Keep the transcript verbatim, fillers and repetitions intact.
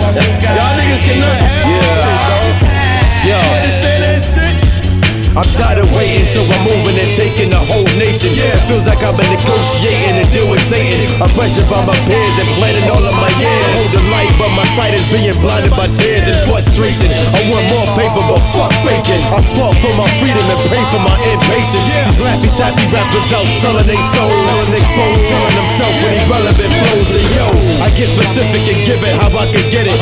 Y'all niggas cannot have Yeah. Yo. You understand that shit? I'm tired of waiting, so I'm moving and taking the whole nation. Yeah. It feels like I've been negotiating and deal with Satan. I'm pressured by my peers and planning all of my years. I hold the light, but my sight is being blinded by tears and frustration. I want more paper, but fuck faking. I fought for my freedom and pray for my impatience. Yeah. These laffy taffy rappers out selling they souls, telling exposed, telling themselves with irrelevant flows. And yo, I get specific and give it how I can get it.